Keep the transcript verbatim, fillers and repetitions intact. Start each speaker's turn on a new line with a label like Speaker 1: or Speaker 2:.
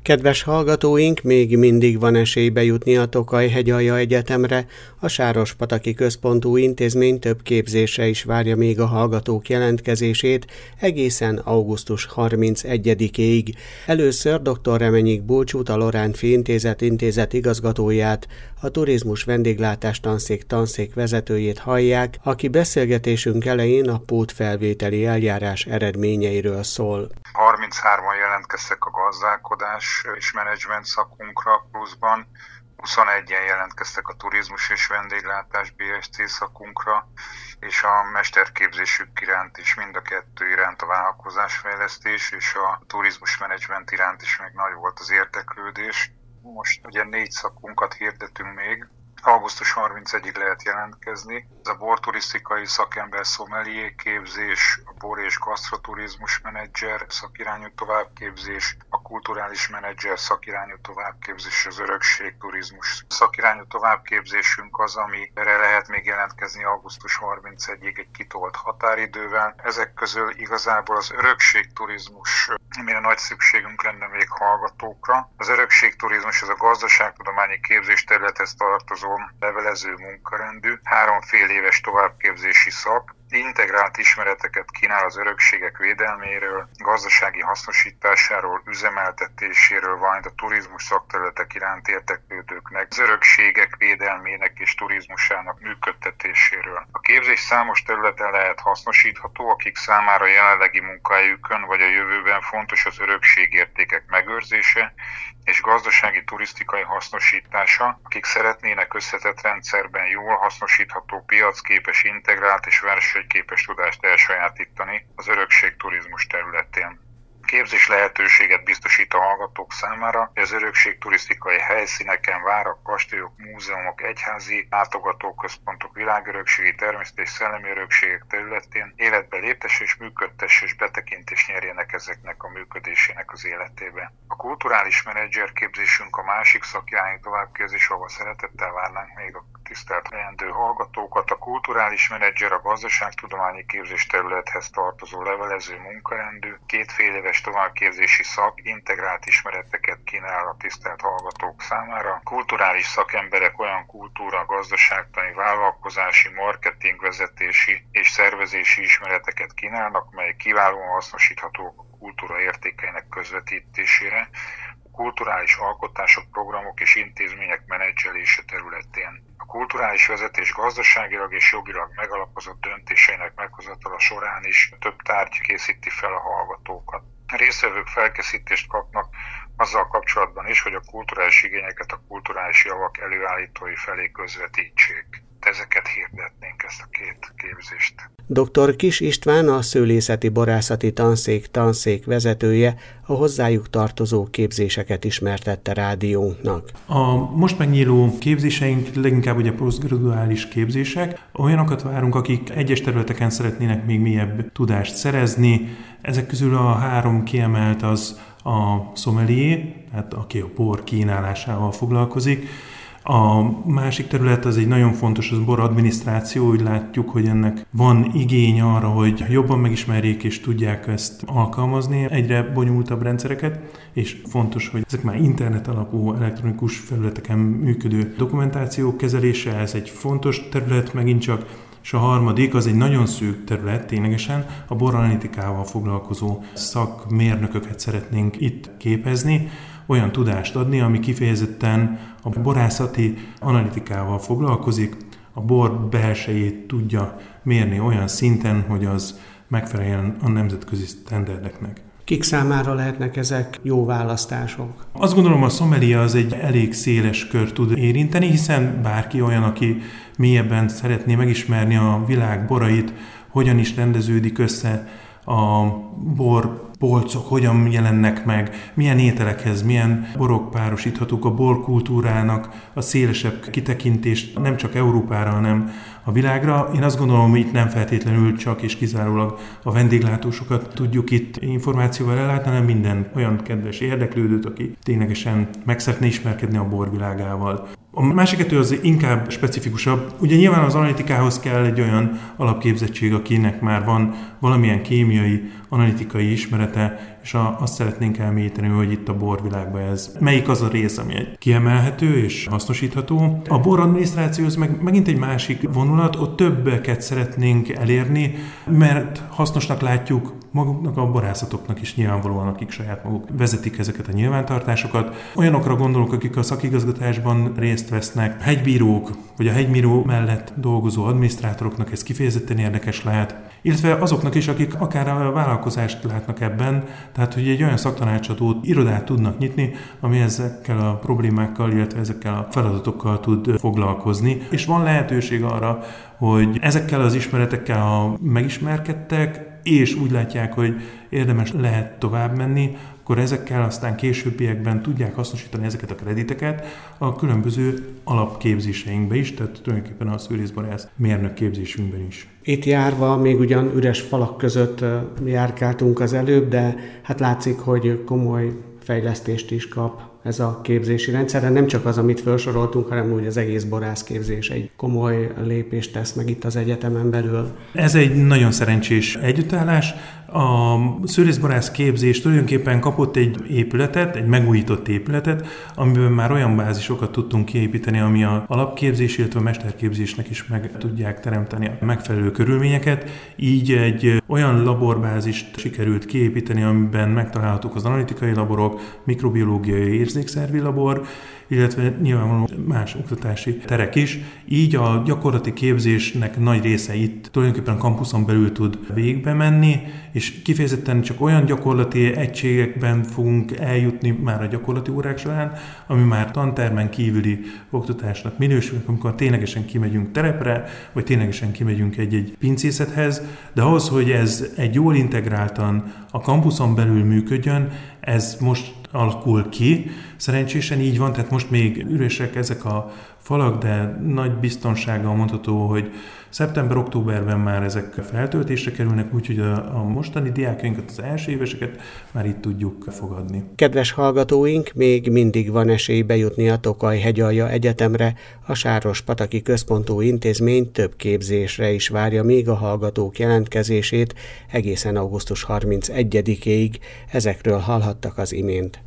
Speaker 1: Kedves hallgatóink, még mindig van esély bejutni a Tokaj-hegyalja Egyetemre. A Sárospataki Központú Intézmény több képzésre is várja még a hallgatók jelentkezését egészen augusztus harmincegyedikéig. Először dr. Remenyik Bulcsút, a Lorántffy Intézet intézet igazgatóját, a turizmus vendéglátás tanszék tanszék vezetőjét hallják, aki beszélgetésünk elején a pótfelvételi eljárás eredményeiről szól.
Speaker 2: harminchárman jelentkeztek a gazdálkodás és menedzsment szakunkra pluszban, huszonegyen jelentkeztek a turizmus és vendéglátás bé es cé szakunkra, és a mesterképzésük iránt is, mind a kettő iránt, a vállalkozásfejlesztés és a turizmus menedzsment iránt is még nagy volt az érdeklődés. Most ugye négy szakunkat hirdetünk még. augusztus harmincegyedikéig lehet jelentkezni. Ez a borturisztikai szakember szomelié képzés, a bor- és gasztroturizmus menedzser szakirányú továbbképzés, a kulturális menedzser szakirányú továbbképzés, az örökségturizmus szakirányú továbbképzésünk az, amire lehet még jelentkezni augusztus harmincegyedikéig egy kitolt határidővel. Ezek közül igazából az örökségturizmus, amire nagy szükségünk lenne még hallgatókra. Az örökségturizmus az a gazdaságtudományi képzés területhez tartozó levelező munkarendű, három fél éves továbbképzési szak, integrált ismereteket kínál az örökségek védelméről, gazdasági hasznosításáról, üzemeltetéséről, valamint a turizmus szakterületek iránt érdeklődőknek, az örökségek védelmének és turizmusának működtetéséről. A képzés számos területen lehet hasznosítható, akik számára jelenlegi munkahelyükön vagy a jövőben fontos az örökségértékek megőrzése és gazdasági turisztikai hasznosítása, akik szeretnének összetett rendszerben jól hasznosítható, piacképes, integrált és versenyképes tudást elsajátítani az örökségturizmus területén. Képzés lehetőséget biztosít a hallgatók számára, hogy az örökségturisztikai helyszíneken, várak, kastélyok, múzeumok, egyházi látogatóközpontok, világörökségi, természeti és szellemi örökségek területén életbe léptesse és működtesse és betekintést nyerjenek ezeknek a működésének az életébe. A kulturális menedzser képzésünk a másik szakirányú továbbképzés, ahol szeretettel várnánk még a tisztelt leendő hallgatókat. A kulturális menedzser a gazdaságtudományi képzés területhez tartozó levelező munkarendű, kétfél éves továbbképzési szak, integrált ismereteket kínál a tisztelt hallgatók számára. Kulturális szakemberek olyan kultúra, gazdaságtani, vállalkozási, marketingvezetési és szervezési ismereteket kínálnak, mely kiválóan hasznosíthatók a kultúra értékeinek közvetítésére, kulturális alkotások, programok és intézmények menedzselése területén. A kulturális vezetés gazdaságilag és jogilag megalapozott döntéseinek meghozatala során is több tárgy készíti fel a hallgatókat. A résztvevők felkészítést kapnak azzal kapcsolatban is, hogy a kulturális igényeket a kulturális javak előállítói felé közvetítsék. Ezeket hirdetnénk, ezt a két képzést.
Speaker 1: doktor Kiss István, a Szőlészeti Borászati Tanszék tanszék vezetője, a hozzájuk tartozó képzéseket ismertette rádiónknak.
Speaker 3: A most megnyíló képzéseink leginkább ugye posztgraduális képzések. Olyanokat várunk, akik egyes területeken szeretnének még mélyebb tudást szerezni. Ezek közül a három kiemelt az a sommelier, tehát aki a bor kínálásával foglalkozik. A másik terület az egy nagyon fontos, az boradminisztráció, úgy látjuk, hogy ennek van igény arra, hogy jobban megismerjék és tudják ezt alkalmazni, egyre bonyolultabb rendszereket, és fontos, hogy ezek már internet alapú elektronikus felületeken működő dokumentációk kezelése, ez egy fontos terület megint csak, és a harmadik az egy nagyon szűk terület, ténylegesen a boranalitikával foglalkozó szakmérnököket szeretnénk itt képezni, olyan tudást adni, ami kifejezetten a borászati analitikával foglalkozik, a bor belsejét tudja mérni olyan szinten, hogy az megfeleljen a nemzetközi sztenderdeknek.
Speaker 1: Kik számára lehetnek ezek jó választások?
Speaker 3: Azt gondolom, a sommelier az egy elég széles kör tud érinteni, hiszen bárki olyan, aki mélyebben szeretné megismerni a világ borait, hogyan is rendeződik össze a bor polcok, hogyan jelennek meg, milyen ételekhez, milyen borok párosíthatók, a borkultúrának a szélesebb kitekintést nem csak Európára, hanem a világra. Én azt gondolom, hogy itt nem feltétlenül csak és kizárólag a vendéglátósokat tudjuk itt információval ellátni, hanem minden olyan kedves érdeklődőt, aki ténylegesen meg szeretne ismerkedni a borvilágával. A másik kettő az inkább specifikusabb. Ugye nyilván az analitikához kell egy olyan alapképzettség, akinek már van valamilyen kémiai, analitikai ismerete, és a, azt szeretnénk elmélyíteni, hogy itt a borvilágban ez melyik az a rész, ami egy kiemelhető és hasznosítható. A boradminisztráció az meg, megint egy másik vonulat, ott többeket szeretnénk elérni, mert hasznosnak látjuk maguknak a borászatoknak is nyilvánvalóan, akik saját maguk vezetik ezeket a nyilvántartásokat. Olyanokra gondolok, akik a szakigazgatásban részt vesznek, hegybírók, vagy a hegybíró mellett dolgozó adminisztrátoroknak ez kifejezetten érdekes lehet, illetve azoknak is, akik akár a vállalkozást látnak ebben, tehát hogy egy olyan szaktanácsadó irodát tudnak nyitni, ami ezekkel a problémákkal, illetve ezekkel a feladatokkal tud foglalkozni, és van lehetőség arra, hogy ezekkel az ismeretekkel, ha megismerkedtek, és úgy látják, hogy érdemes lehet tovább menni, akkor ezekkel aztán későbbiekben tudják hasznosítani ezeket a krediteket a különböző alapképzéseinkbe is, tehát tulajdonképpen a szőlészborász mérnök képzésünkben is.
Speaker 1: Itt járva még ugyan üres falak között járkáltunk az előbb, de hát látszik, hogy komoly fejlesztést is kap ez a képzési rendszer, de nem csak az, amit felsoroltunk, hanem úgy az egész borászképzés egy komoly lépést tesz meg itt az egyetemen belül.
Speaker 3: Ez egy nagyon szerencsés együttállás. A szőlészborász képzés tulajdonképpen kapott egy épületet, egy megújított épületet, amiben már olyan bázisokat tudtunk kiépíteni, ami a alapképzés, illetve a mesterképzésnek is meg tudják teremteni a megfelelő körülményeket. Így egy olyan laborbázist sikerült kiépíteni, amiben megtalálhatók az analitikai laborok, mikrobiológiai érzékszervi labor, illetve nyilvánvalóan más oktatási terek is. Így a gyakorlati képzésnek nagy része itt tulajdonképpen a kampuszon belül tud végbe menni, és kifejezetten csak olyan gyakorlati egységekben fogunk eljutni már a gyakorlati órák során, ami már tantermen kívüli oktatásnak minősül, amikor ténylegesen kimegyünk terepre, vagy ténylegesen kimegyünk egy-egy pincészethez, de ahhoz, hogy ez egy jól integráltan a kampuszon belül működjön, ez most alakul ki. Szerencsésen így van, tehát most még üresek ezek a falak, de nagy biztonsággal mondható, hogy szeptember-októberben már ezek feltöltésre kerülnek, úgyhogy a, a mostani diákjainkat, az első éveseket már itt tudjuk fogadni.
Speaker 1: Kedves hallgatóink, még mindig van esély bejutni a Tokaj-hegyalja Egyetemre, a Sárospataki Központú Intézmény több képzésre is várja még a hallgatók jelentkezését egészen augusztus harmincegyedikéig. Ezekről hallhattak az imént.